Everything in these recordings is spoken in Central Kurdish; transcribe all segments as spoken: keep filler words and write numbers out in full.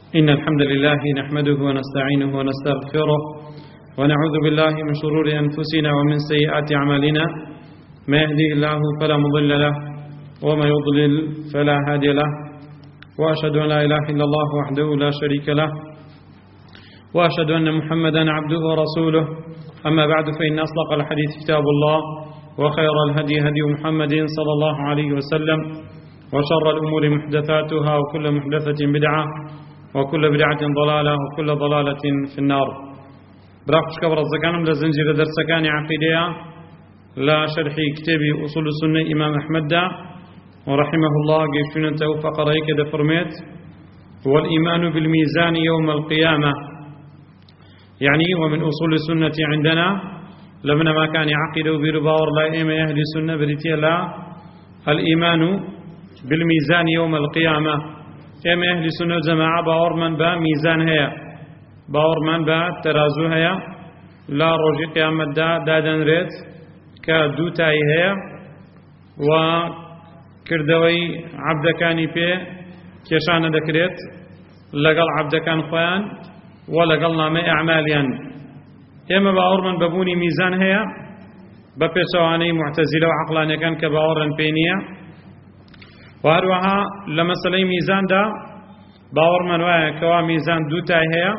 إن الحمد لله نحمده ونستعينه ونستغفره ونعوذ بالله من شرور أنفسنا ومن سيئات أعمالنا ما يهدي الله فلا مضل له وما يضلل فلا هادي له وأشهد أن لا إله إلا الله وحده لا شريك له وأشهد أن محمدا عبده ورسوله أما بعد فإن أصدق الحديث كتاب الله وخير الهدي هدي محمد صلى الله عليه وسلم وشر الأمور محدثاتها وكل محدثة بدعة وكل بدعة ضلالة وكل ضلالة في النار. براقش كبر الزكانم لزنجير درسكان عقيدة لا شرح كتاب أصول السنة إمام أحمد دا ورحمه الله قيشون توفق رأيك دا فرميت والإيمان بالميزان يوم القيامة، يعني ومن أصول السنة عندنا لمن ما كان عقيدة وبرباور لا إما يهدي السنة بريتيا لا الإيمان بالميزان يوم القيامة. ئێمە ئەهلی سونە و جەماعە باوەڕمان بە میزان هەیە، باوەڕمان بە تەرازوو هەیە، لا ڕۆژی قیامەتدا دادەنرێت کە دوو تای هەیە و کردەوەی عەبدەکانی پێ کێشانە دەکرێت لەگەڵ عەبدەکان خۆیان و لەگەڵ نامەی ئەعمالیان. ئێمە باوەڕمان بە بوونی میزان هەیە بە پێچەوانەی موعتەزیلە و عەقلانیەکان کە باوەڕیان پێی نییە، وهروها لمسألة ميزان دا باور من وايا كوا ميزان دو تاي هيا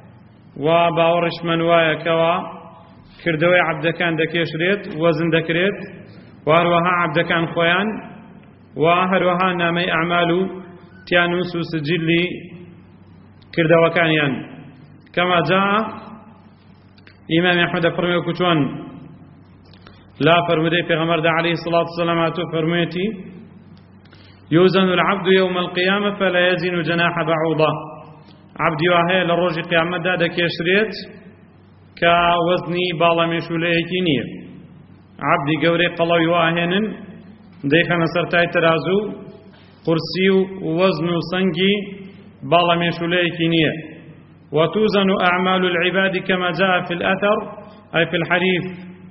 وباورش من وايا كوا كردوي عبدكان دكيش ريت وزن دكريت وهروها عبدكان خويان وهروها نامي أعمالو تيانوس وسجلي كردوا كانيان كما جاء إمام أحمد فرمي وكتوان لا فرمدي في غمر دا عليه الصلاة والسلام فرميتي يوزن العبد يوم القيامة فلا يزن جناح بعوضة. عبدي وهي لروج قيامة دا دكيشريت كوزني بالا مشوليه كينية. عبدي قوري قلوي واهنن ديخنا سرتاي ترازو قرسي ووزن صنجي بالا مشوليه كينية. وتوزن أعمال العباد كما جاء في الأثر أي في الحديث.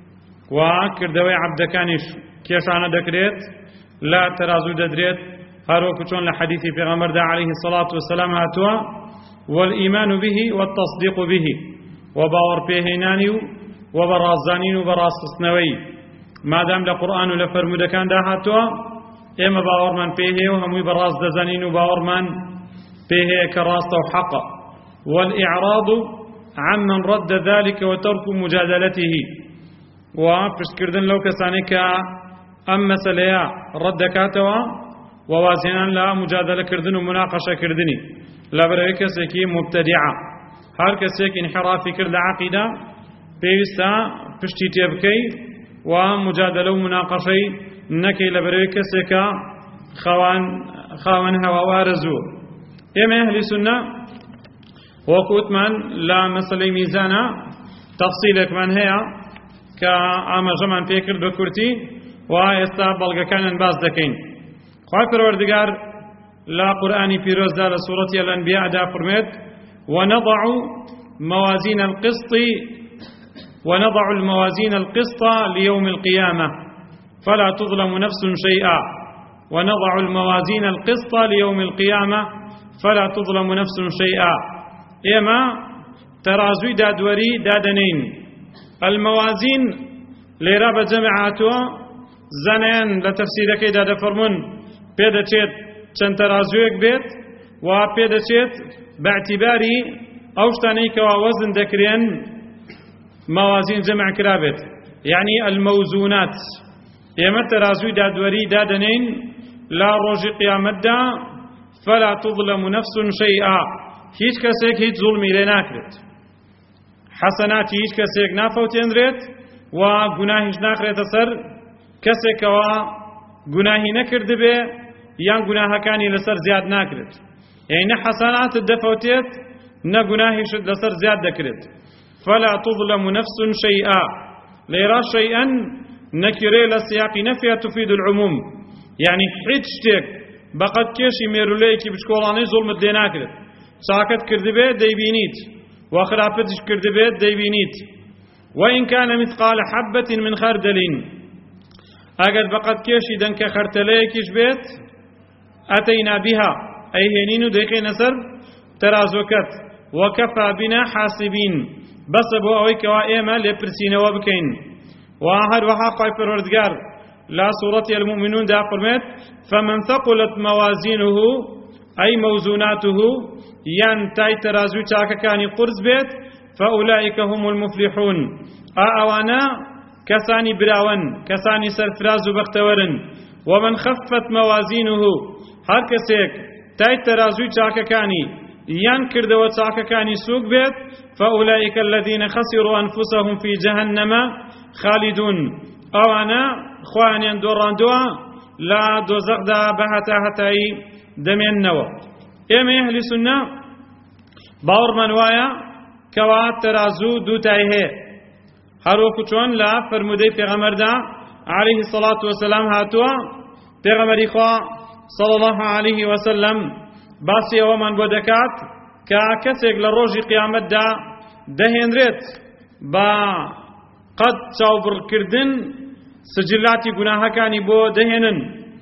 وكردوي عبد كانش كيش عنا دكريت لا ترازو ددريت هاروكو چون لحديث في غمر دا عليه الصلاة والسلام هاتوا والإيمان به والتصديق به وباور بيهناني وبرازانين وبراسسنوي ما دام لقرآن لفرمود كان دا هاتوا إما باور من بيه وهموي براز دزانين وباور من بيه كراس وحق والإعراض عمن رد ذلك وترك مجادلته وفشكردن لو كسانك أم مسألة رد كاتوا ووازنان لا مجادلة كردن ومناقشة كردني لا برأي كسيكي مبتدعة هر كسيك انحرافي كرد عقيدة بيستا پشتی تبكي ومجادلة ومناقشة نكي لبرأي كسيكا خوان خوان هوا وارزو. إما أهل سنة وقوت من لا مسألة ميزانا تفصيلك من هي كأما جمعا فيكر بكرتي ويستا بلغا كان باز دكين. خواهي پروردگار لا قرآني فيروز دا لسورة الأنبياء دا فرميت ونضع موازين القسط ونضع الموازين القسط ليوم القيامة فلا تظلم نفس شيئا ونضع الموازين القسط ليوم القيامة فلا تظلم نفس شيئا. إما ترازوي دادوري دادنين الموازين لرابة جمعاتها زنان لتفسيرك إذا دفرمون بيدا تشيت چەند تەرازوویەک بێت و پێدەچێت باعتیباری ئەو شتانەی کەوا وەزن دەکرێن مەوازین جەمع کرابێت، یعنی المەوزونات. ئێمە تەرازووی دادوەری دادەنین لا ڕۆژی قیامەتدا فلا تظلم نفس شيئا، هیچ کەسێک هیچ زوڵمی لێ ناکرێت، حەسەناتی هیچ کەسێک نافەوتێنرێت و گوناهیش ناخرێتە سەر کەسێکەوە گوناهی نەکردبێ یان گوناهەکانی لەسەر زیاد ناکرێت، یعنی نە حەسەناتت دەفەوتێت نە گوناهیشت لەسەر زیاد دەکرێت. فلا تظلم نفس شيئا. لێرە شەیئەن نەکیرێ لە سیاقی نەفیە تفید العموم، یعنی هیچ شتێک بەقەد کێشی مێرولەیەکی بچکۆڵانەی زوڵمت لێ ناکرێت. چاکت کردبێ دەیبینیت و خراپەتیش کردبێت دەیبینیت. وإن كان مثقال حبة من خردل ئەگەر بەقەد کێشی دەنکە خەرتەلەیەکیش بێت ئەتەینا بیها ئەی هێنین و دەیخێنە سەر تەرازۆکەت وەکەفا بنا حاسبین بەسە بۆ ئەوەی کەوا ئێمە لێپرسینەوە بکەین. و هەروەها خوای پەروەردگار لا سوورەتی المؤمنون دا فەرمێت فمن ثقلت موازینه ئەی مەوزوناته یان تای تەرازوی چاکەکانی قورس بێت فأولئك هم المفلحون ئەوانە کەسانی براون کەسانی سەرفراز و بەختەوەرن. ومن خفت موازینه هەر کەسێک تای تەرازوی چاکەکانی یان کردەوە چاکەکانی سووک بێت فأولئك الذين خسروا أنفسهم في جهنم خالدون ئەوانە خۆیانیان دۆڕاندووە لە دۆزەخدا بە هەتا هەتایی دەمێننەوە. ئێمە ئەهلی سوننە باوەڕمان وایە کەوا تەرازوو دووتای هەیە هەروەکو چۆن لە فەرمودەی پێغەمبەردا عەلەیهی السەڵات وەسەلام هاتووە. پێغەمبەری خوا صلی الله عەلەیه وسلم باسی ئەوەمان بۆ دەکات کە کەسێک لە ڕۆژی قیامەتدا دەهێنرێت بە قەد چاوبڕکردن سجلاتی گوناهەکانی بۆ دەهێنن.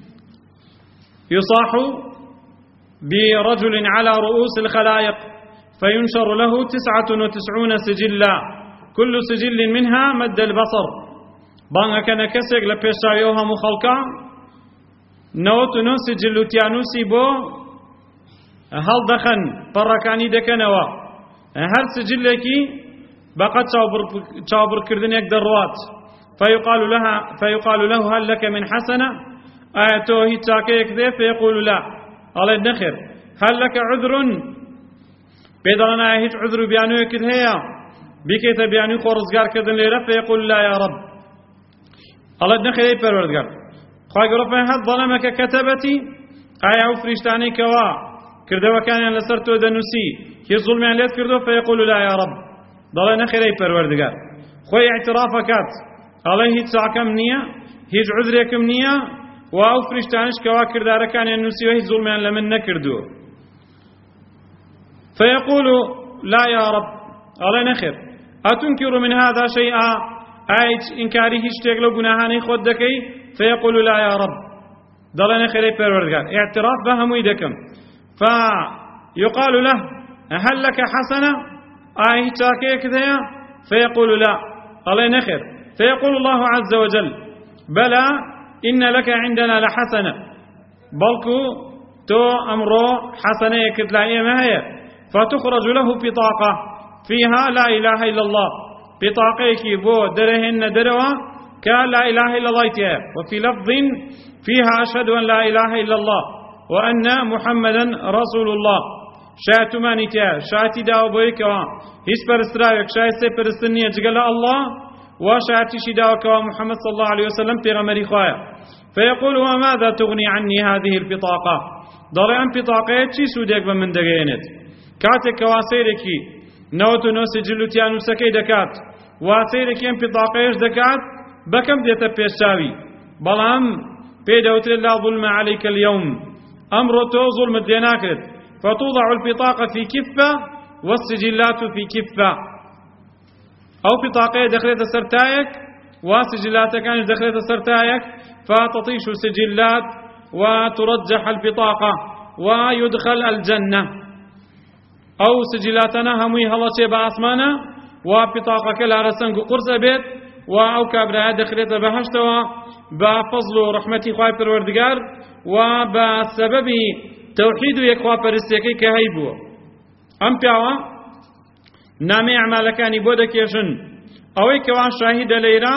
يصاح برجل على رؤوس الخلائق فينشر له تسعة وتسعون سجلا كل سجل منها مد البصر. بانغا كان كسك لبيشاويوها مخلقا نوت نو سجل تيانوسي بو هل دخن بركاني دكنوا هل سجلكي بقى تشاوبر كردن يقدر روات فيقال لها فيقال له هل لك من حسنة آياته هي تاكيك ذي فيقول لا الله النخر هل لك عذر بيدرنا هيج عذر بيانو يكد هيا بكيت بيانو خورزقار كردن ليرا فيقول لا يا رب الله النخر اي پروردگار خواهي قرفة هل ظلمك كتبتي آيا وفريشتاني كوا كردوا كان لسرتو دنوسي هي ظلم عن ليت كردو فيقول لا يا رب ضل نخر اي پروردگار خوي اعترافكات الله هيج ساكم نية هيج عذركم نية واو فريشتانش كوا كردار كان ينوسي وهي ظلم عن لمن نكردو فيقول لا يا رب الله نخر أتنكر من هذا شيئا أيج إنكاري هشتاق لو قناهاني خود دكي فيقول لا يا رب ضل نخر اي پروردگار اعتراف بهم ويدكم فيقال له هل لك حسنة آي تاكيك ذا فيقول لا الله نخر فيقول الله عز وجل بلى إن لك عندنا لحسنة بلكو تو أمرو حسنة يكتلا ما هي فتخرج له بطاقة فيها لا إله إلا الله بطاقيك بو درهن دروا كلا إله إلا الله تيه وفي لفظ فيها أشهد أن لا إله إلا الله وأن محمدا رسول الله شايت مانيتيا شايتي داو بويكوا هيس برسترايك شايت سي برستنية جقال الله وشايتي شداو كوا محمد صلى الله عليه وسلم تيغمري خوايا فيقول وماذا تغني عني هذه البطاقة ضريان بطاقة چي سوديك بمن دقينت كاتك واسيركي نوتو نو سجلو تيانو سكي دكات واسيركي ام بطاقة دكات بكم ديتا بيشاوي بلام بيدوتر لا ظلم عليك اليوم أمر تو ظلم الديناكرت فتوضع البطاقة في كفة والسجلات في كفة أو بطاقة دخلت سرتايك وسجلات كانت دخلت سرتايك فتطيش سجلات وترجح البطاقة ويدخل الجنة أو سجلاتنا همي هلا شيء بأسمانة وبطاقة كلا رسنق قرص بيت وأو كابرا دخلت بهشتوا بفضل ورحمة خواهي پروردگار وبسبب توحيد يكوا پرستيكي كهيبو أم بيوا نامي أعمالكاني بودا كيشن أوي كوا شاهد ليرا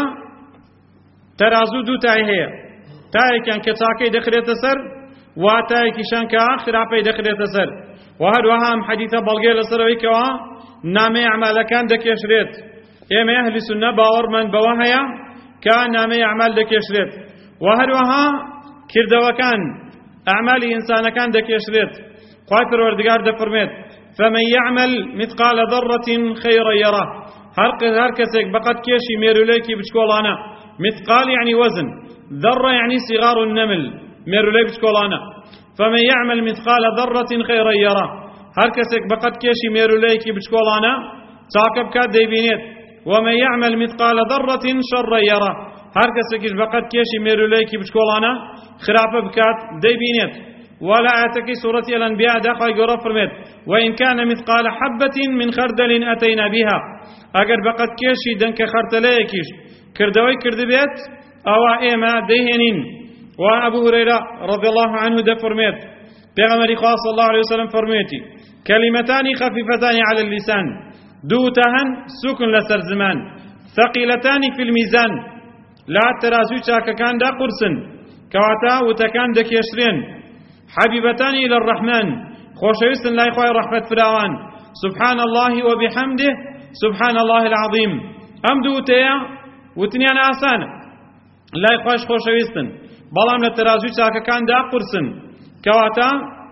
ترازو دو تاي هي تاي كان كتاكي دخلت سر وتاي كيشان كآخر عبي دخلت سر وهذا وهم حديثة بلغي لسروي كوا نامي أعمالكان دكيشريت إما أهل السنة باور من بواهيا كان نامي أعمال دكيشريت وهذا وها كردوا كان أعمال إنسان كان دكيشريت قاي پروردگار دفرميت فمن يعمل مثقال ذرة خيرا يره هر هر كسك بقت كيشي ميروليكي بشكولانا مثقال يعني وزن ذرة يعني صغار النمل ميرولي بشكولانا فمن يعمل مثقال ذرة خيرا يره هر كسك بقت كيشي ميروليكي بشكولانا تاكب كاد ديبينيت ومن يعمل مثقال ذرة شرا يره هر كسك بقت كيشي ميروليكي بشكولانا خرافة بكات ديبينيت ولا آتكي سورة الأنبياء داخل يقول فرمت وإن كان مثقال حبة من خردل أتينا بها أجر بقت كيشي دنك خرتليكيش كردوي كردبيت أو إيما دهنين. وأبو هريرة رضي الله عنه ده فرمت بيغمر صلى الله عليه وسلم فرميتي كلمتان خفيفتان على اللسان دوتهن سكن لسر زمان ثقيلتان في الميزان لا ترازو شاكا كان دا قرسن كواتا وتكان دا كيشرين حبيبتان إلى الرحمن خوشويسن لا يخوي رحمة فراوان سبحان الله وبحمده سبحان الله العظيم أم دوتيا وتنيان آسان لا يخوش خوشويسن بلام لترازو شاكا كان دا قرسن كواتا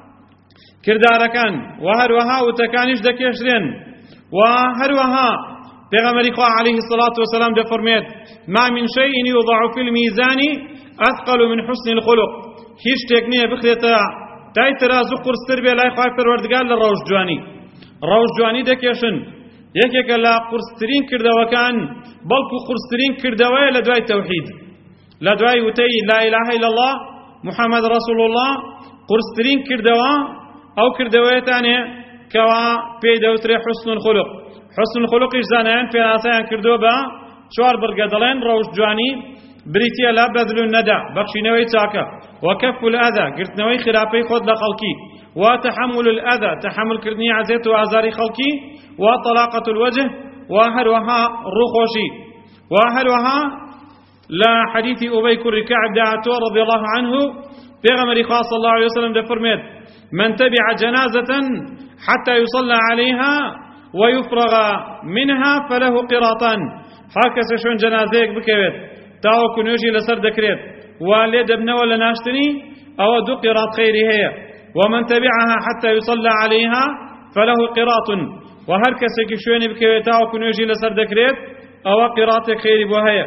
كرداركان وهروها وتكانيش دا كيشرين وهروها پیغمبر خواه عليه الصلاة والسلام ده فرميت ما من شيء يوضع في الميزان أثقل من حسن الخلق هیچ تکنیه بخیتا تای ترازو قرستر بی لای خواه پروردگار لروش جوانی روش جوانی ده کشن یکی که لا قرسترین کردوکان بلکو قرسترین کردوی لدوای توحید لدوای وتی لا اله الا الله محمد رسول الله قرسترین کردوا او کردویتانه کوا پیدوتر حسن الخلق حسن الخلق زانان في ناسان كردو با شوار برقدلين روش جواني بريتيا لا بذل الندى بخشي نوي تاكا وكف الأذى قلت نوي خرابي خود لخلقي وتحمل الأذى تحمل كردني عزيت وأزاري خلقي وطلاقة الوجه وهروها رخوشي وهروها لا حديث أبي كركع دعته رضي الله عنه بيغمر خاص الله عليه وسلم دفرمت من تبع جنازة حتى يصلى عليها ويفرغ منها فله قراطان هكذا شون جنازيك بكويت تاو كنوجي لسر دكريت واليد ابن ولا ناشتني او دو قراط خيري هي ومن تبعها حتى يصلى عليها فله قراط وهكذا شون بكويت تاو كنوجي لسر دكريت او قراط خيري بوهي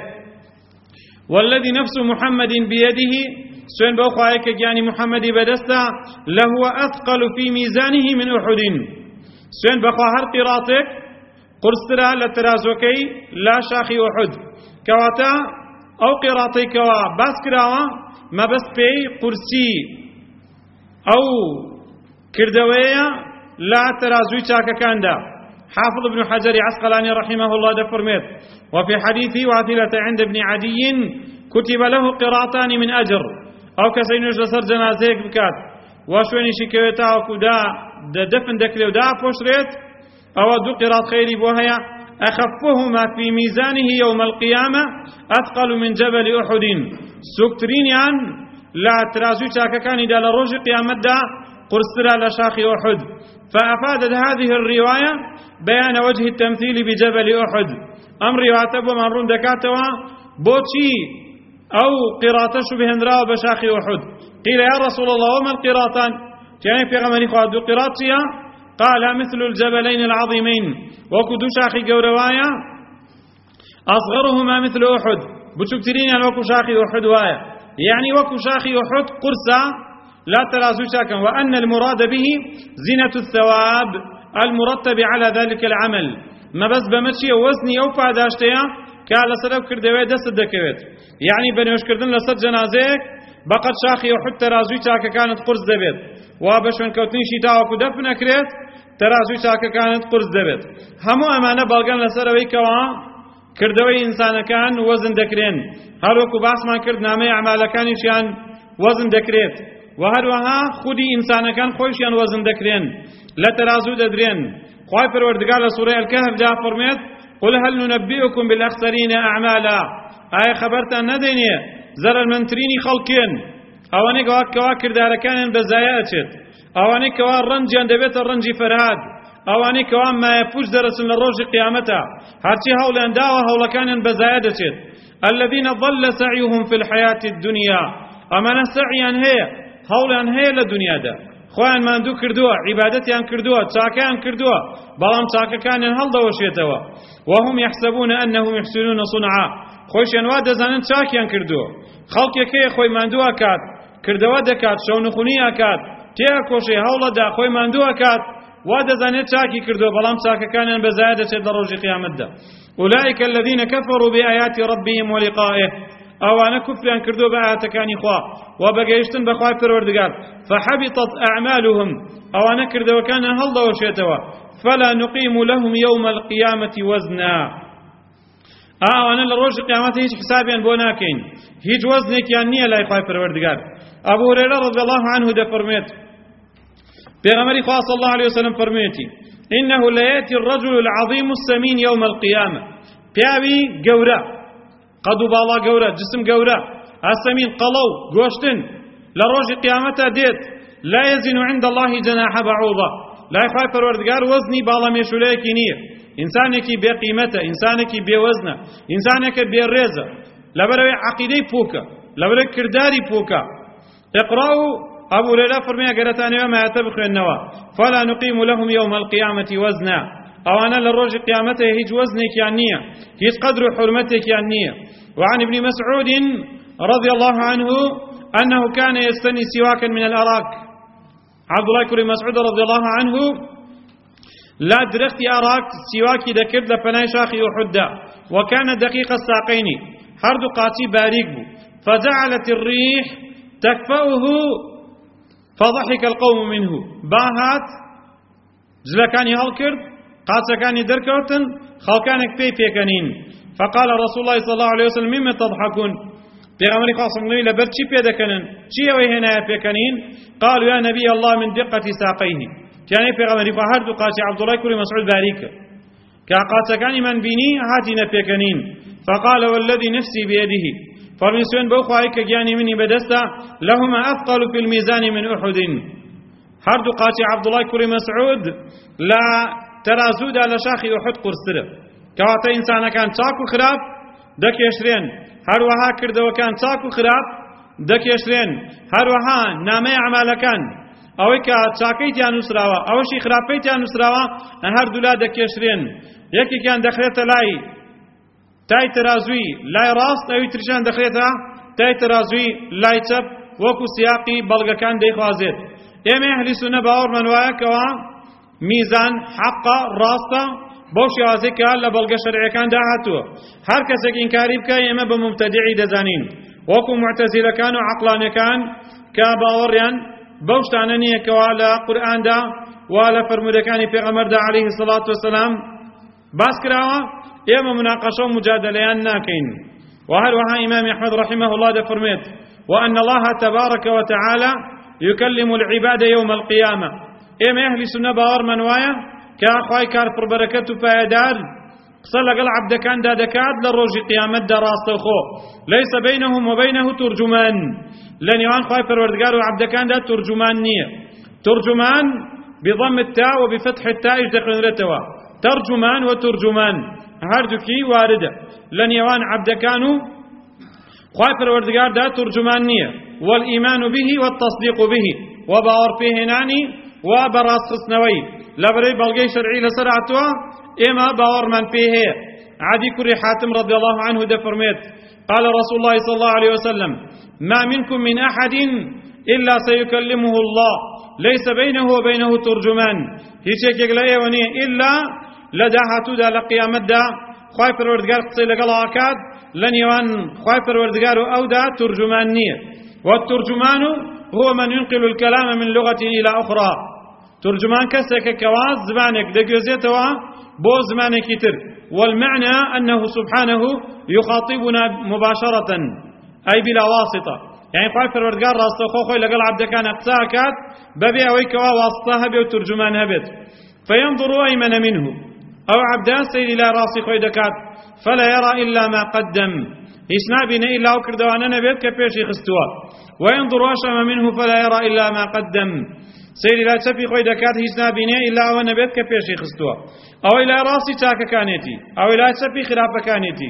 والذي نفس محمد بيده شون بوخايك يعني محمد بدستا لهو اثقل في ميزانه من احد سين بخوا هر قراطك قرسترا لترازوكي لا شاخي أحد كواتا أو قراطي كوا باس كراوا ما بس بي قرسي أو كردوية لا ترازوي شاكا كاندا. حافظ ابن حجر عسقلاني رحمه الله دفرمت وفي حديث واثلة عند ابن عدي كتب له قراطان من أجر أو كسينوش لسر جنازيك بكات وشويني شكويتا وكدا دفن دكري ودا فوشريت أو دو قراط خيري بوهيا أخفهما في ميزانه يوم القيامة أثقل من جبل أحد سكترين عن لا ترازو شاككان دا لروج قيامة دا قرسترا لشاخ أحد. فأفادت هذه الرواية بيان وجه التمثيل بجبل أحد. أمر رواية أبو من دكاتوا بوتشي أو قراطة شبهن راو بشاخ أحد. قيل يا رسول الله وما القراطان يعني في غمني خادو قراطيا قال مثل الجبلين العظيمين وكدو شاخي قوروايا أصغرهما مثل أحد بتشكترين يعني وكو شاخي أحد وايا يعني وكو شاخي أحد قرصا لا ترازو شاكا وأن المراد به زينة الثواب المرتب على ذلك العمل ما بس بمشي وزني أو فاداشتيا كالا سرب كردوي دست دكويت يعني بنوش كردن لسد جنازيك بقت شاخي أحد ترازو شاكا كانت قرص دبيت وابشون كوتني شتاء وكو دفن أكريت ترازو شاكا كانت قرص دبيت همو أمانة بلغان لسروي كوا كردوي إنسان كان وزن دكرين هر وكو باس ما كرد نامي أعمال كان يشيان وزن دكريت وهر وها خودي إنسان كان خوشيان وزن دكرين لا ترازو ددرين خواهي پروردگار لسورة الكهف دا فرميت قل هل ننبئكم بالأخسرين أعمالا آية خبرتان نديني زرر منتريني خلقين اواني كوا كوا كرداركان بزاياتشت اواني كوا رنجيان دبيت الرنجي فرهاد اواني كوا ما يفوج درسن للروج قيامتا هرشي هولان داوا هولا كان بزاياتشت الذين ضل سعيهم في الحياة الدنيا اما سعيا هي هولان هي للدنيا دا خوان ما ندو كردوا عبادتيان كردوا تاكان كردوا بلام تاكا كان هل دوشيتوا وهم يحسبون انهم يحسنون صنعا خوشيان واد زانن تاكيان كردوا خلق يكي خوي ماندوا كات كردوا دكات شونخوني اكات تيا كوشي هولا دا خوي ماندوا كات واد زانن تاكي كردوا بلام تاكا كان بزايده دروج قيامت دا اولئك الذين كفروا بايات ربهم ولقائه ئەوانە کوفریان کردو بە ئاەتەکانی خوا و بەگەیشتن بەخوای پەروەردگار فحبطت أعمالهم ئەوانە کردەوەکانیان هەڵدەوەشێتەوە فلا نقيم لهم يوم القيامة وزنا ئەوانە لە ڕۆژی قیامەت هیچ حسابیان بۆ ناکەین هیچ وەزنێکیان نییە لای خوای پەروەردگار ئەبوو هورەیرە رضی الله عنه دەفەرمێت پێغەمبەری خوا صلی الله عليه وسلم فەرموویەتی إنه ليأتي الرجل العظيم السمين يوم القيامة پیاوی گەورە قەد و باڵا گەورە جسم گەورە السمين قەڵەو گۆشتن لە ڕۆژی قیامەتە دێت لا يزن عند الله جناح بعوضة لای خوای پەروەردگار وەزنی باڵا مێشولەیەکی نییە ئینسانێکی بێقیمەتە ئینسانێکی بێوەزنە ئینسانێکە بێڕێزە لەبەرەوەی عەقیدەی پووکە لەبەرەوەی کردداری پووکە اقرأ أبو هريرة فرمي قرتاني وما يتبخ النوى فلا نقيم لهم يوم القيامة وزنا أو أنا للرج قيامته هيج وزنك يعني هيج قدر حرمتك يعني وعن ابن مسعود رضي الله عنه أنه كان يستني سواكا من الأراك عبد الله كريم مسعود رضي الله عنه لا درخت أراك سواكي ذكر لفناي شاخي وحدا وكان دقيق الساقين حرد قاتي باريق فجعلت الريح تكفأه فضحك القوم منه باهات جلكاني هالكرد قاتسكاني دركوتن خلقانك بي بيكنين فقال رسول الله صلى الله عليه وسلم مما تضحكون بيغمري خاصم نبي لبرد شي بيدكنن شي وهنا بيكنين قالوا يا نبي الله من دقة ساقيه كان بيغمري فهرد قاتي عبد الله كريم مسعود باريك كقاتسكاني من بيني هاتنا بيكنين فقال والذي نفسي بيده فرمسون بوخوايك جاني مني بدستا لهما أثقل في الميزان من أحد هردو قاتي عبد الله كريم مسعود لا ترازود على شاخي أحد قرصره كواتا إنسان كان تاكو خراب دك يشرين هروها كرد وكان تاكو خراب دك يشرين هروها نامي أعمال كان أويكا تاكيت يا نسراوا أوشي خرابيت يا نسراوا هردو لا دك يشرين يكي كان دخلت لاي تای ترازوی لای راست ئەوی ترشان دەخرێتە تای ترازوی لای چەپ وەکو سیاقی بەڵگەکان دەیخوازێت ئێمە ئەهلی سونە باوەڕمان وایە کەوا میزان حەقە ڕاستە بەو شێوازەیە لە بەڵگە شەرعیەکاندا هاتووە هەر کەسێک ئینکاری بکە ئێمە بە مبتەدیعی دەزانین وەکو معتەزیلەکان و عەقلانیەکان کە باوەڕیان بەو شتانە نییە کەوا لە قورئاندا وا لە فەرموودەکانی پێغەمبەردا عەلەیهی سەڵات وەسەلام باس کراوە إما مناقشة مجادلة ناكين وهروها إمام أحمد رحمه الله ده فرميت وأن الله تبارك وتعالى يكلم العباد يوم القيامة إما أهل سنة باور منوايا كأخواي كارفر بركته فايدار صلى قال عبد كان دا دكاد للروج قيامة دراست الخو ليس بينهم وبينه ترجمان لن يوان خواي فروردقار وعبد كان دا ترجمان نية ترجمان بضم التاء وبفتح التاء دخل رتوا ترجمان وترجمان هردوكي واردة لن يوان عبد كانوا خواي پروردگار دا ترجمان نية والإيمان به والتصديق به وباور فيه ناني وبراس خسنوي لبري بلغي شرعي لسرعتوا إما باور من فيه عدي كري حاتم رضي الله عنه دا فرميت قال رسول الله صلى الله عليه وسلم ما منكم من أحد إلا سيكلمه الله ليس بينه وبينه ترجمان هيك يقلعي وني إلا لداهاتو دا لقيامت دا خواهي پروردگار قصي لقلا أكاد لن يوان خواهي پروردگار أو دا ترجمان نية والترجمان هو من ينقل الكلام من لغة إلى أخرى ترجمان كسك كواز زمانك دا جوزيتوا بو زمانك يتر والمعنى أنه سبحانه يخاطبنا مباشرة أي بلا واسطة يعني خواهي پروردگار راستو خوخوي لقل عبد كان اقصاء أكاد ببي أويكوا واسطها بي وترجمان هبت فينظر أيمن منه أو عبدان سيد إلى راسي خوي دكات فلا يرى إلا ما قدم إسنا بنا إلا أكر دوانا نبيت كبيرشي خستوا وينظر أشم منه فلا يرى إلا ما قدم سيد إلى تفي خوي دكات إسنا بنا إلا أو نبيت كبيرشي خستوا أو إلى راسي تاك كانتي أو إلى تفي خلاف كانتي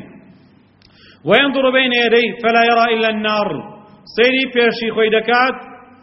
وينظر بين يديه فلا يرى إلا النار سيدي بيرشي خوي دكات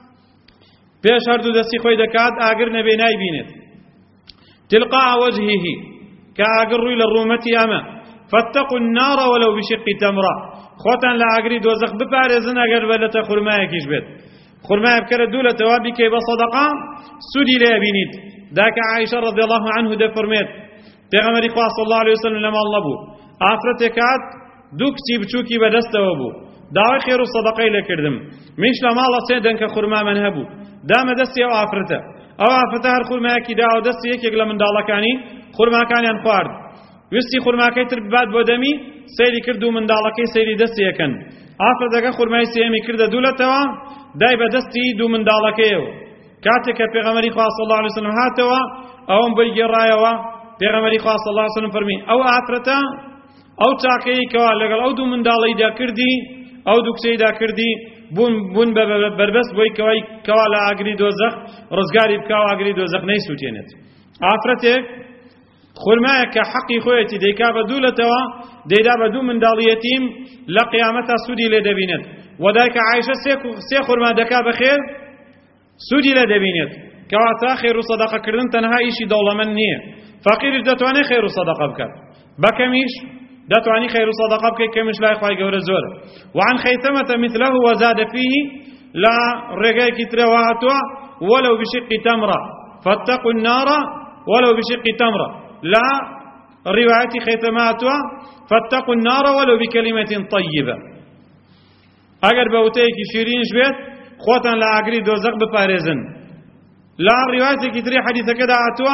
بيش هردو دسي خوي دكات آقر نبيناي بينت تلقاء وجهه كأقر إلى الرومة أما فاتقوا النار ولو بشق تمرة خوتان لا أقريد وزخ ببارزن أقر بلت خرماء كيشبت خرماء بكرة دولة توابي كي بصدقاء سودي لا بينيت ذاك عائشة رضي الله عنه ده فرميت پیغمبر صلى الله عليه وسلم لما الله بو آفرتكات دوكتي بچوكي بدسته وبو داوای خێر و سەدەقەی لێ کردم منیش لە ماڵە سێ دەنکە خورمامەن هەبوو دامە دەستی ئەو ئافرەتە ئەو ئافرەتە هەر خورمایەکی داوە دەستی یەکێک لە منداڵەکانی خورماکانیان خوارد ویستی خورماکەی تر ببات بۆ دەمی سەیری کرد و منداڵەکەی سەیری دەستی یەکەن ئافرەتەکە خورمای سێمی کردە دوولەتەوە دای بە دەستی دوو منداڵەکەیەوە کاتێک کە پێغەمبەری خوا صلی الله علیه وسلم هاتەوە ئەوم بۆی گێڕایەوە پێغەمبەری خوا صلی الله علیه وسلم فەرمی ئەو ئافرەتە ئەو چاکەی کەوا لەگەڵ ئەو دوو منداڵەیدا کردی ئەو دوو کچەیدا کردی بوون بوون بە بربەست بۆی کەوای کەوا لە ئاگری دۆزەخ ڕزگاری بکا و ئاگری دۆزەخ نەیسووتێنێت ئافرەتێک خورمایە کە حەقی خۆیەتی دەیکا بە دوولەتەوە دەیدا بە دوو منداڵی یەتیم لە قیامەتا سوودی لێ دەبینێت و دایکە عایشە سێ خورما دەکا بەخێر سوودی لێ دەبینێت کەواتە خێر و سەدەقەکردن تەنها ئیشی دەوڵەمەند نییە فەقیریش دەتوانێت خێر و سەدەقە بکات بەکەمیش دەتوانی خێر و سەدەقە بکەیت کەمیش لای خوای گەورە زۆرە وعن خەیثەمەة مثله وزاد فيه لا ڕێگایەکی ترەوە هاتووە ولو بشق تمرة فاتقوا النار ولو بشق تمرة لا رواية خيثمة هاتووە فاتقوا النار ولو بكلمة طيبة ئەگەر بەوتەیەکی شیرینش بێت خۆتان لە ئاگری دۆزەخ بپارێزن لا روايەتێکی تری حەدیثەکەدا هاتووە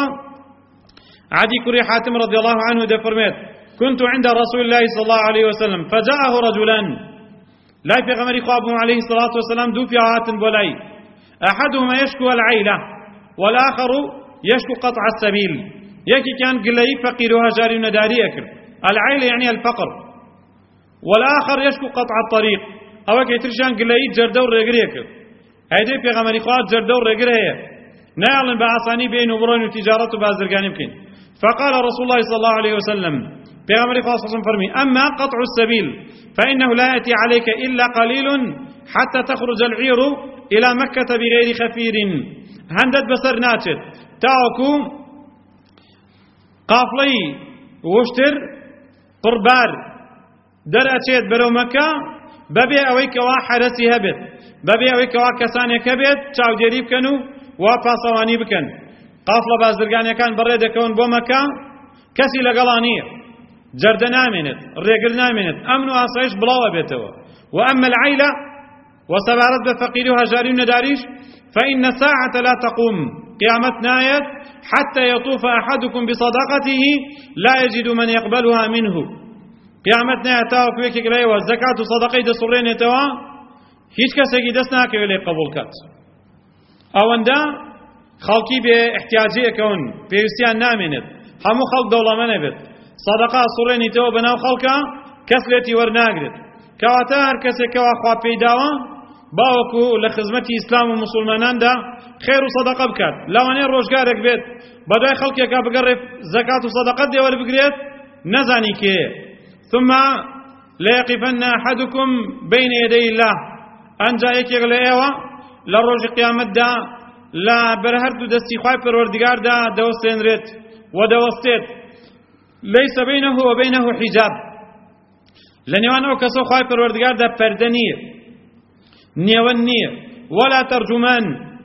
عدي كري حاتم رضي الله عنه دفرمت كنت عند رسول الله صلى الله عليه وسلم فجاءه رجلان لا في غمر خوابه عليه الصلاة والسلام دو في عات بولاي أحدهما يشكو العيلة والآخر يشكو قطع السبيل يكي كان قلي فقير وهجاري نداري أكر العيلة يعني الفقر والآخر يشكو قطع الطريق أو كيترشان قلي جردور رجري أكر هيدي في غمر خواب جردور رجري هي نعلن بعصاني بين وبرون وتجارة وبازرقان يمكن فقال رسول الله صلى الله عليه وسلم بأمر خاصة فرمي أما قطع السبيل فإنه لا يأتي عليك إلا قليل حتى تخرج العير إلى مكة بغير خفير هندد بسر ناتت تاوكو قافلي وشتر قربار در أتيت برو مكة ببي أويك وحرسي هبت ببي أويك وكساني كبت تاو جريب كانوا وپاسەوانی بکەن قافڵە بازرگانیەکان بەڕێ دەکەون بۆ مەکە کەسی لەگەڵا نییە جەردە نامێنێت ڕێگر نامێنێت ئەمن و ئاسایش بڵاوە بێتەوە وأما العيلة وسبارت بفقير وهجاري نداريش فإن الساعة لا تقوم قيامت نايت حتى يطوف أحدكم بصدقته لا يجد من يقبلها منه قيامت نايت تاوكويك إليه والزكاة صدقي دسورين يتوا هيش كسيكي دسناك إليه قبول كات ئەوەندە خەڵکی بێ احتیاجیەکەون پێویستیان نامێنێت هەموو خەڵک دەوڵەمەندە بێت سەدەقا سوڕێنیتەوە بەناو خەڵکە کەس لێتی وەرناگرێت کەواتە هەر کەسێکەوە خوا پێی داوە باوەکو لە خزمەتی ئیسلام و موسڵماناندا خێر و سەدەقە بکات لەوانەیە ڕۆژگارێک بێت بەدوای خەڵکێکا بگەڕێ زەکات و سەدەقەت دێوەربگرێت نەزانی کێ ثم ليقفن أحدكم بين يدي الله ئەنجا یەکێک لە ئێوە لە ڕۆژی قیامەتدا لە بەرهەردوو دەستی خوای پەروەردگاردا دەوەستێنرێت و دەوەستێت لەیسە بەینەهو و بەینەهو حیجاب لە نێوان ئەو کەسە خوای پەروەردگاردا پەردە نییە نێوەن نییە ولا تەرجومان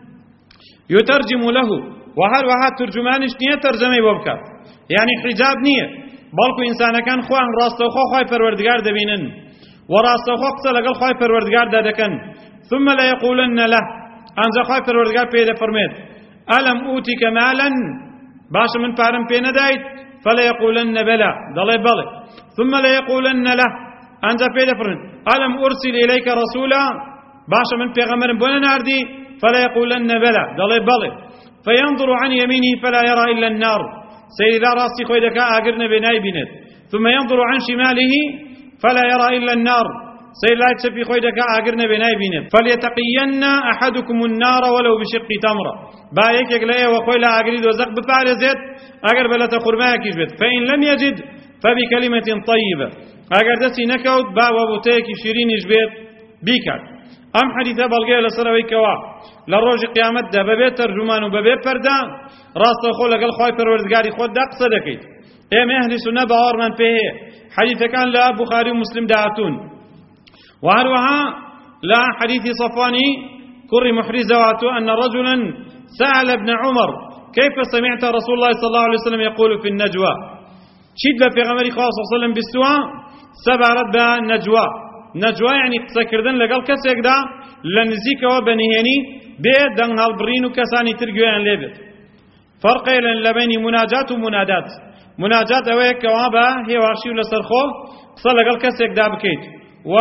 یوتەرجم له و هەروەها ترجمانیش نییە تەرجەمەی بۆ بکات یعنی حیجاب نییە بەڵکو ئینسانەکان خۆیان ڕاستەوخۆ خوای پەروەردگار دەبینن و ڕاستەوخۆ قسە لەگەڵ خوای پەروەردگاردا دەکەن ثم لا يقولن له أنزا خايف الورقات بيدا فرميت ألم أوتك مالا باش من فارم بينا دايت فلا يقولن بلى ضلي بلي ثم لا يقولن له أنزا بيدا فرميت ألم أرسل إليك رسولا باش من پیغمبر بنا ناردي فلا يقولن بلى ضلي بلي فينظر عن يمينه فلا يرى إلا النار سيدا راسي خويدك آقرن بناي بنت ثم ينظر عن شماله فلا يرى إلا النار سيد لا يتشفي خويدك آقرنا بناي بينت فليتقين أحدكم النار ولو بشق تمرة بايك يقليه وخوي لا أقريد وزق بفارزت أقر بلا تخرماك يجبت فإن لم يجد فبكلمة طيبة أقر دسي نكوت با وبوتيك شيرين يجبت بيكات أم حديثة بلغيه لسروي كوا لروج قيامت ده ببيت ترجمان وببيت فردا راس تخول لقل خوي پروردگاري خود دق صدقيت ايم اهل سنة باور من فيه حديثة كان لا بخاري ومسلم دعاتون وهروها لا حديث صفواني كر محرزواته أن رجلا سأل ابن عمر كيف سمعت رسول الله صلى الله عليه وسلم يقول في النجوى شد في غمر خاص صلى الله عليه وسلم بالسواء سبع رد نجوى نەجوا یعنی قسەکردن لەگەڵ کەسێکدا لە نزیکەوە بەنهێنی بێ دەنگ هەڵبڕین و کەسانی تر گوێیان لێ بێت. فەرقێ لە بینی مناجات و منادات. مناجات ئەوەیە کەوا بە هێواشی و لەسەرخۆ قسە لەگەڵ کەسێکدا بکەیت، و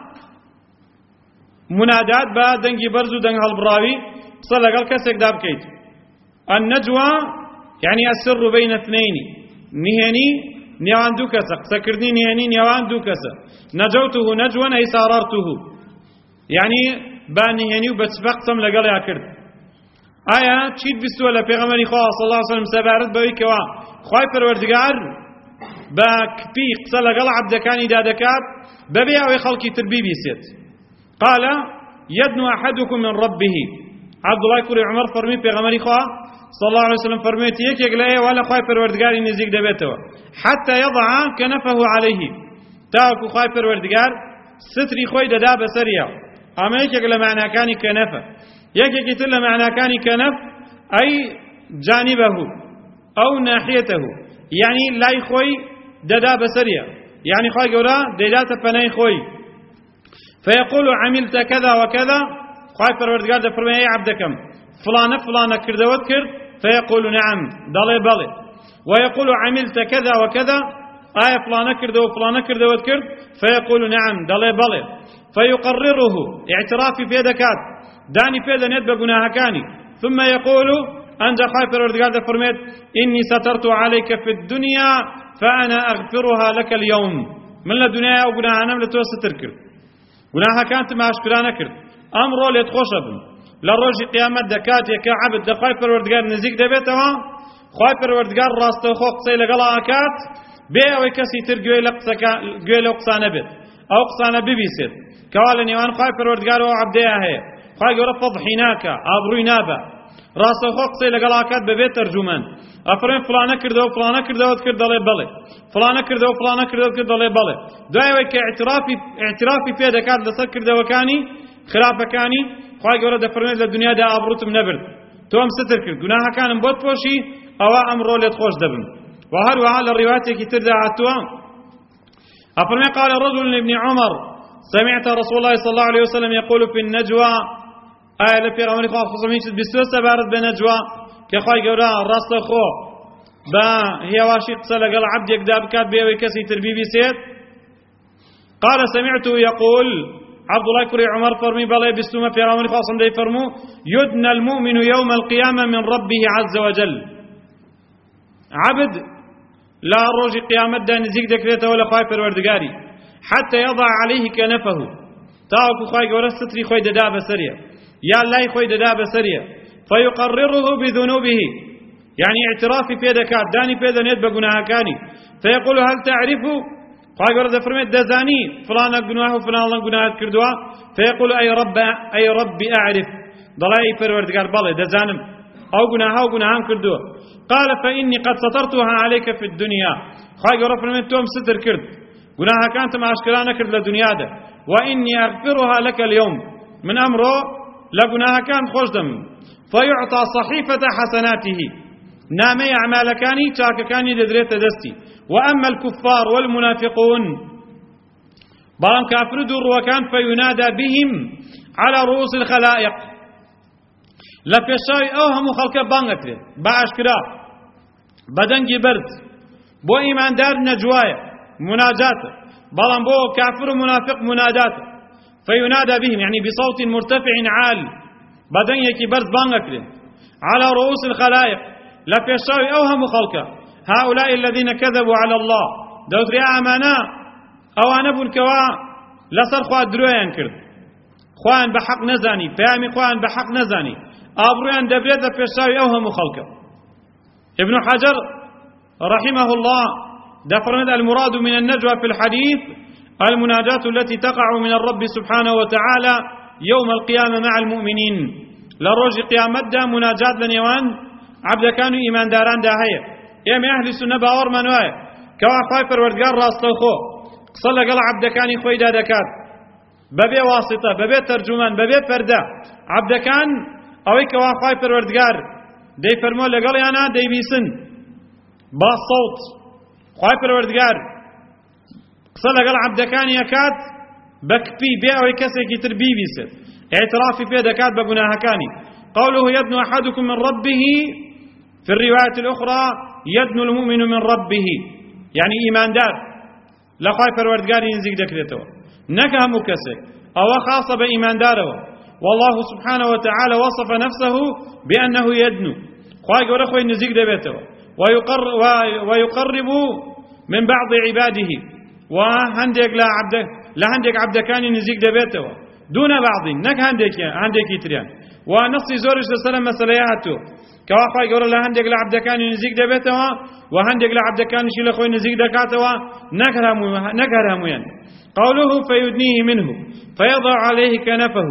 منادات بە دەنگی بەرز و دەنگ هەڵبڕاوی قسە لەگەڵ کەسێکدا بکەیت. النەجوا یعنی السر بین اثنین، نهێنی نێوان دوو کەسە، قسەکردنی نهێنی نێوان دوو کەسە. نەجەوته نەجوا ئەی سارەرته، یعنی با نهێنی و بە چفە قسەم لەگەڵیا کرد. ئایا چیت بیستووە لە پێغەمبەری خوا صلی الله علیه و سلم سەبارەت بەوەی کەوا خوای پەروەردگار بە کپی قسە لەگەڵ عەبدەکانیدا دەکات بەبێ ئەوەی خەڵکی تر بیبیسێت؟ قال يدنو أحدكم من ربه. عبد الله کوڕی عومەر فەرمی پێغەمبەری خوا صلى الله عليه وسلم فرميت يكيك لا ولا خايف الوردقار نزيق دبيته حتى يضع كنفه عليه، تاكو خايف الوردقار ستري خوي ددا بسريا. اما يكيك لمعنى كان كنفه، يكيك تل معنى كان كنف اي جانبه او ناحيته، يعني لا يخوي ددا بسريا، يعني خوي قولا ددا تفني خوي فيقول عملت كذا وكذا. خايف الوردقار ده فرمي عبدكم فلانة فلانة كردوت كرد، فيقول نعم ضلي بلي، ويقول عملت كذا وكذا آية فلانة كردو فلانة كردوت كرد، فيقول نعم ضلي بلي، فيقرره اعترافي في دكات داني في ذنب بجناها كاني، ثم يقول أنت خايف الردقات فرميت إني سترت عليك في الدنيا فأنا أغفرها لك اليوم. من الدنيا أو جناها نملة توستر كرد، جناها كانت ما أشكرانا كرد، أمره ليتخشبن لروج قيامت دكاتي كعبد دخاي پروردگار نزيك دبيتها خاي پروردگار راستو خو قصي لقلا اكات بي او كسي تر گوي لقسكا گوي لقسانه بيت او قسانه ببيسد كوال نيوان خاي پروردگار او عبديه هي خاي يقول فضحيناك ابروينابا راستو خو قصي لقلا اكات ببيت ترجمان افرين فلانه كردو فلانه كردو كرد الله بلي فلانه كردو فلانه كردو كرد الله بلي دايوي كاعترافي اعترافي في دكات لسر كردو كاني خلافه كاني خواهی گەورە دەفەرمێت لە دنیادا ئابڕوتم نەبرد، تۆم ستر کرد، گوناهەکانم بۆت پۆشی، ئەوە ئەمڕۆ لێت خۆش دەبن. و هەروەها لە ڕیواتێکی تردا هاتووە ئەفەرمێ قال رجل لابن عمر سمعت رسول الله صلى الله عليه وسلم يقول في النجوى. ئایا لە پێغەمبەری خوا خۆزم هیچ بیستووە سەبارەت بە نەجوا کە خواهی گەورە ڕاستەخۆ بە هێواشی قسە لەگەڵ عەبدێکدا بکات بێ ئەوەی کەسی تر بیبیسێت؟ قال سمعته يقول عبد الله كري عمر فرمي بلا بستوما في رامي خاصم دي فرمو يدنى المؤمن يوم القيامة من ربه عز وجل. عبد لا روج قيامة دا نزيك دكريته ولا خايف الوردقاري حتى يضع عليه كنفه، تاوكو خاي قولا ستري خوي ددا بسريا يا لا خوي ددا بسريا فيقرره بذنوبه، يعني اعترافي في دكات داني في ذنيت بقناها كاني، فيقول هل تعرفه؟ خواهی گەورە دەفەرمێت دەزانی فلانە گوناه و فلان گوناهات کردووە؟ فيقول أي رب أي ربي أعرف، دەڵێ ئەی پەروەردگار بەڵێ دەزانم ئەو گوناها و گوناهام کردووە. قال فإني قد سترتها عليك في الدنيا. خواهی گەورە فەرمێت تۆم ستر کرد، گوناهەکانتم ئاشکرا نەکرد لە دنیادا. وإني أغفرها لك اليوم، من ئەمڕۆ لە گوناهەکان خۆش دەم. فيعطى صحيفة حسناته، نامەی ئەعمالەکانی چاکەکانی دەدرێتە دەستی. وأما الكفار والمنافقون بلان كافر دور وكان فينادى بهم على رؤوس الخلائق، لفشاي أوهم خلق بانغتر باشكرا بدنجي برد بو إيمان دار نجوايا مناجات، بلان بو كافر ومنافق منادات فينادى بهم يعني بصوت مرتفع عال بدنجي برد بانغتر على رؤوس الخلائق لفشاي أوهم خلق هؤلاء الذين كذبوا على الله دوت ريا أمانا أو أنا بولكوا لسر خواه درويان كرد خوان بحق نزاني فيامي خوان بحق نزاني أبرويان دبريد فيشاوي أوهم خلقه. ابن حجر رحمه الله دفرند المراد من النجوى في الحديث المناجاة التي تقع من الرب سبحانه وتعالى يوم القيامة مع المؤمنين. لروج قيامت دا مناجاة لنيوان عبد كانوا إيمان داران دا هيا ئێمە ئەهلی سونە باوەڕمان وایە کەوا خوای پەروەردگار ڕاستەوخۆ قسە لەگەڵ عەبدەکانی خۆیدا دەکات بەبێ واسطە بەبێ تەرجومان بەبێ پەردە. عەبدەکان ئەوەی کەوا خوای پەروەردگار دەیفەرمۆ لەگەڵیانە دەیبیسن با سەوت. خوای پەروەردگار قسە لەگەڵ عەبدەکانی ئەکات بكبي بيعوي كسي تربي بيست اعترافي في دكات بجناها كاني قوله يدنو أحدكم من ربه في الرواية الأخرى يدنو المؤمن من ربه يعني إيمان دار لا خايف الوردقاري ينزيق دكريته نكه مكسك أو خاصة بإيمان داره والله سبحانه وتعالى وصف نفسه بأنه يدنو خايف ورخوي ينزيق دبيته ويقر ويقرب من بعض عباده وهندق لا عبد لا هندق عبد كان ينزيق دبيته دون بعض نك هندك هندك يتريان ونصي زورش لسلام مسلياته كواخا يقول لا هندق لا عبد كان ينزيق دبيته وهندق لا عبد كان يشيل اخوي ينزيق دكاته نكرهم نكرهم يعني قوله فيدنيه منه فيضع عليه كنفه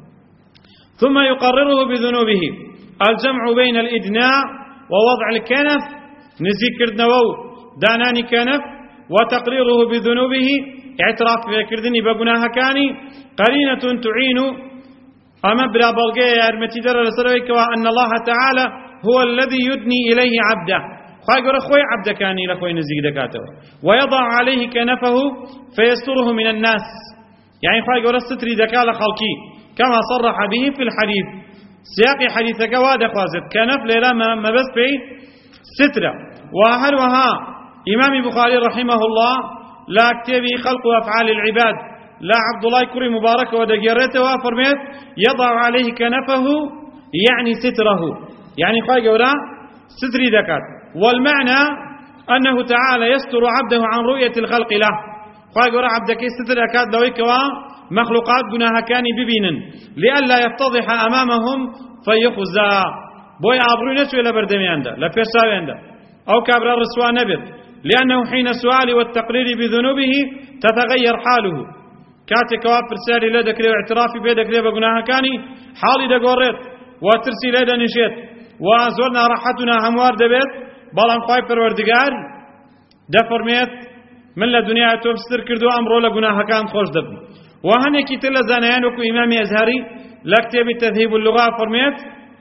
ثم يقرره بذنوبه الجمع بين الإدناء ووضع الكنف نزيك كردنوو داناني كنف وتقريره بذنوبه اعتراف بكردني بقناها كاني قرينة تعين أما بلا بلغي أرمتي در لسرويك وأن الله تعالى هو الذي يدني إليه عبده خواهي قول أخوي عبد كاني لأخوي نزيك دكاته ويضع عليه كنفه فيستره من الناس يعني خواهي قول الستري دكال خلقي كما صرح به في الحديث سياق حديثك واد خوازت كنف ليلا ما بس في سترة وهل وها إمام البخاري رحمه الله لا كتبي خلق أفعال العباد لا عبد الله كري مبارك ودقيرته وفرميت يضع عليه كنفه يعني ستره يعني خواهي قول ستري دكات والمعنى أنه تعالى يستر عبده عن رؤية الخلق له خواهي قول عبدك ستر أكاد دويك مخلوقات قناها كان ببينا لئلا يفتضح أمامهم فيخزى بوي أبرو نسوي لبردميان ده لفيساوين ده أو كابر الرسوى نبت لأنه حين السؤال والتقرير بذنوبه تتغير حاله كاتي كوافر ساري لدك لي واعترافي بيدك لي بقناها كاني حالي ده قريت وترسي لدى نشيت وزورنا راحتنا هموار دبيت بلان خواهي پروردگار ده فرميت من لدنيا توبستر كردو أمرو لقناها كان خوش دبن وهنكي تلا زانيان وكو إمامي أزهري لكتب تذهيب اللغة فرميت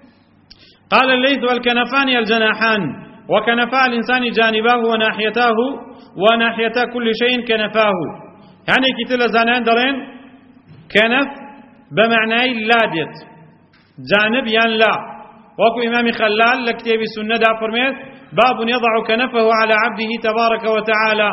قال الليث والكنفان الجناحان وكنفاء الإنسان جانباه وناحيتاه وناحيتا كل شيء كنفاه هنكي تلا زانيان درين كنف بمعنى لا ديت جانب ين لا وكو إمامي خلال لكتب السنة دا فرميت باب يضع كنفه على عبده تبارك وتعالى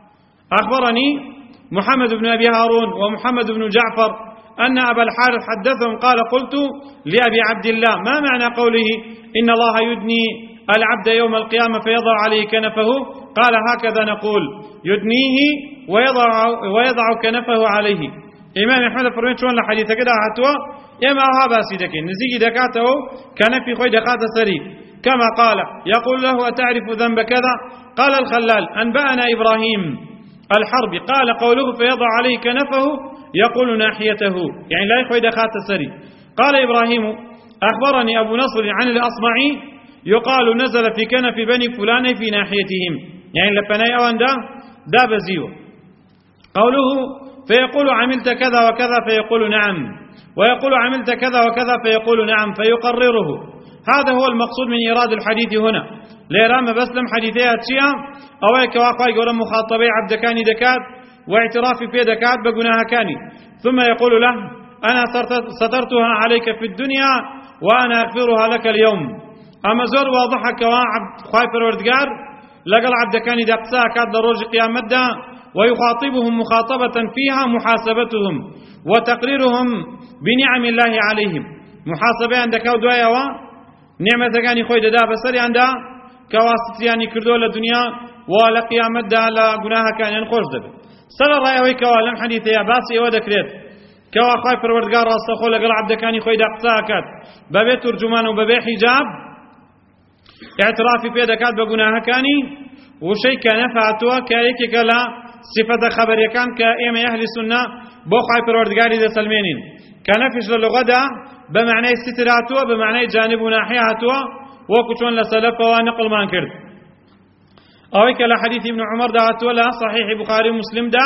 أخبرني محمد بن أبي هارون ومحمد بن جعفر أن أبا الحارث حدثهم قال قلت لأبي عبد الله ما معنى قوله إن الله يدني العبد يوم القيامة فيضع عليه كنفه قال هكذا نقول يدنيه ويضع, ويضع كنفه عليه إمام أحمد فرمين شون لحديث كده حتى يما هابا سيدك نزيجي دكاته كنفي خوي دكاته سري كما قال يقول له أتعرف ذنب كذا قال الخلال أنبأنا إبراهيم الحرب قال قوله فيضع عليه كنفه يقول ناحيته يعني لا يخوي دخات سري قال إبراهيم أخبرني أبو نصر عن الأصمعي يقال نزل في كنف بني فلان في ناحيتهم يعني لبناي أوان دا دا بزيو قوله فيقول عملت كذا وكذا فيقول نعم ويقول عملت كذا وكذا فيقول نعم فيقرره هذا هو المقصود من إيراد الحديث هنا ليرام بسلم حديثيها تشيئا أولك واقع يقول مخاطبي عبد كاني دكات واعترافي في دكات بقناها كاني ثم يقول له أنا سترتها عليك في الدنيا وأنا أغفرها لك اليوم أما زور واضحة كواعب خايف الوردقار لقل عبد كاني دقساها كاد لروج قيام مدى ويخاطبهم مخاطبة فيها محاسبتهم وتقريرهم بنعم الله عليهم محاسبة عندك ودوايا نعمة كاني خوي دا بسري عندها كواسطياني كردو للدنيا ولا قيامت دا لا قناها كان ينخوش دبي سر الرأي ويكوا لم حديثي باسي ودكريت كوا خاي پروردگار راستخو لقل عبد كاني خوي دا قصاكات ببي ترجمان وببي حجاب اعترافي في دكات بقناها كاني وشي كان فاتوا كايك كلا صفة خبر يكان كائم أهل السنة بو خاي پروردگاري دا سلمينين كان فيش للغة دا بمعنى استتراتوا بمعنى جانب ناحياتوا وكتون لسلف ونقل ما انكرت أويك لحديث ابن عمر دعت ولا صحيح بخاري مسلم دا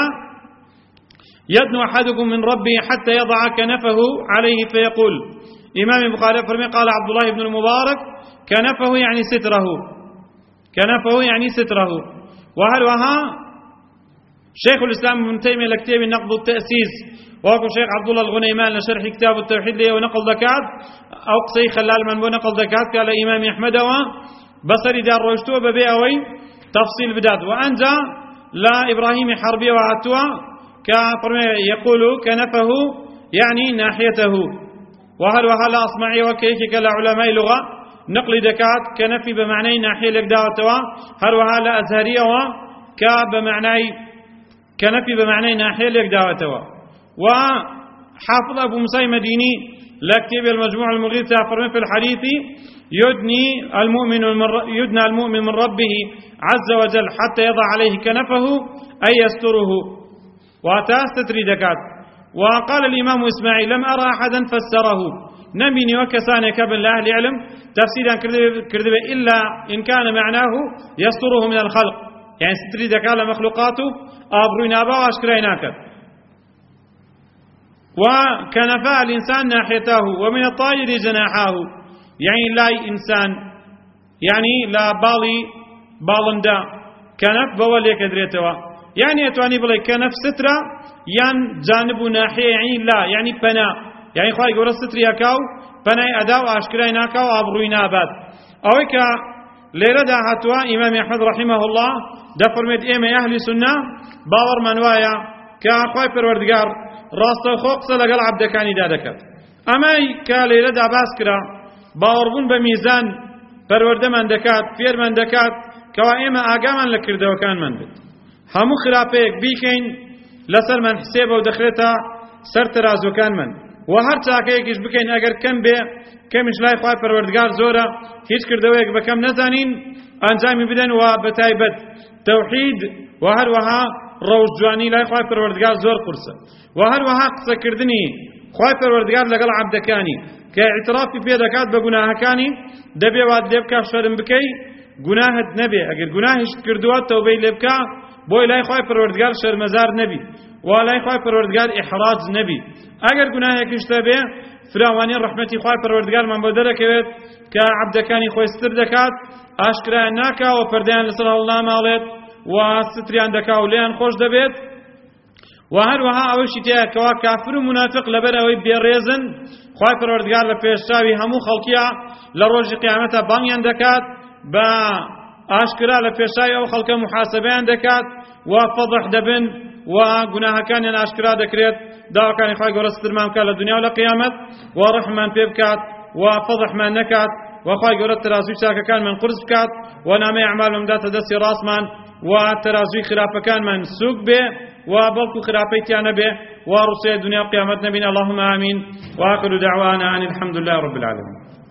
يدنو أحدكم من ربه حتى يضع كنفه عليه فيقول إمام البخاري فرمي قال عبد الله بن المبارك كنفه يعني ستره كنفه يعني ستره وهل وها شيخ الإسلام ابن تيمية لكتاب نقد التأسيس وأكو شيخ عبد الله الغنيمان لشرح كتاب التوحيد ليه ونقل ذكات أو قصي خلال من بو نقل ذكات قال إمام أحمد بصري دار روشتو ببيعوي تفصيل بدات وأنجا لا إبراهيم حربي وعتوى يقول كنفه يعني ناحيته وهل وهل أصمعي وكيك لعلماء لغة نقل دكات كنفي بمعنى ناحية لقداوتوا هل وهل أزهرية وكبمعنى كنفي بمعنى ناحية لقداوتوا وحافظ أبو موسى مديني لكتب المجموع المغيث فرمي في الحديث يدني المؤمن يدنى المؤمن من ربه عز وجل حتى يضع عليه كنفه أي يستره وتستتري دكات. وقال الإمام إسماعيل لم أرى أحدا فسره نبيني وكساني كبن لأهل علم تفسيرا كردبه إلا إن كان معناه يستره من الخلق يعني ستري دكال مخلوقاته أبروين أبا وأشكريناك وكنفاء الإنسان ناحيته ومن الطائر جناحاه يعني لا إنسان يعني لا بالي بالندا كنف بوليك دريتوا يعني أتواني بلي كنف سترة ين جانب ناحية يعني لا يعني بنا يعني خواهي قول الستري أكاو بنا أداو أشكرين أكاو أبروين أباد أويك ليرة دا هاتوا إمام أحمد رحمه الله دا فرميت إيمي أهل سنة باور منوايا كأخواهي پروردگار راست خوق لقل عبد كاني دادكت أما كاليلة دا باسكرا باوربون بميزان پرورده من دكات فير من دكات كوا إما آقامان لكرده وكان من بد همو خرابيك بيكين لسر من حسيبه ودخلتا سر ترازو كان من وهر تاكيكش بكين اگر كم بي كمش لاي خواهي پروردگار زورا هيش كردويك بكم نزانين انجامي بدن وبتايبت توحيد وهر وها روز جواني لاي خواهي پروردگار زور قرصة وهر وها قصة كردني خواهي پروردگار لقل عبدكاني كاعترافي في دكات بقناها كاني دبي واد دبكا شرم بكي گناهت نبي اگر گناهش كردوات توبه لبكا بوي لاي خواهي پروردگار شرمزار نبي ولاي خواهي پروردگار احراج نبي اگر گناهك اشتبه فراواني رحمتي خواهي پروردگار من بدره كويت كعبدكاني خوي ستر دكات اشكرا ناكا وپرديان لسر الله مالت وستريان دكا وليان خوش دبيت وهر وها اوشي تيا كوا كافر منافق لبر اوي بيريزن خواهي پروردگار لپيشتاوي همو خلقيا لروج قيامتا بانيان دكات با اشكرا لپيشتاوي او خلق محاسبيان دكات وفضح دبن وگناه كان اشكرا دكريت دعوة كان خواهي قول استرمان كان للدنيا والقيامت ورحمن بيبكات وفضح من نكات وخواهي قول الترازوي شاكا كان من قرص بكات ونامي اعمالهم دات دسي راسمان وترازوي خرافة كان من سوق به وبلكو خرافيتيان به ورسي الدنيا والقيامت نبينا اللهم آمين وآخر دعوانا أن الحمد لله رب العالمين.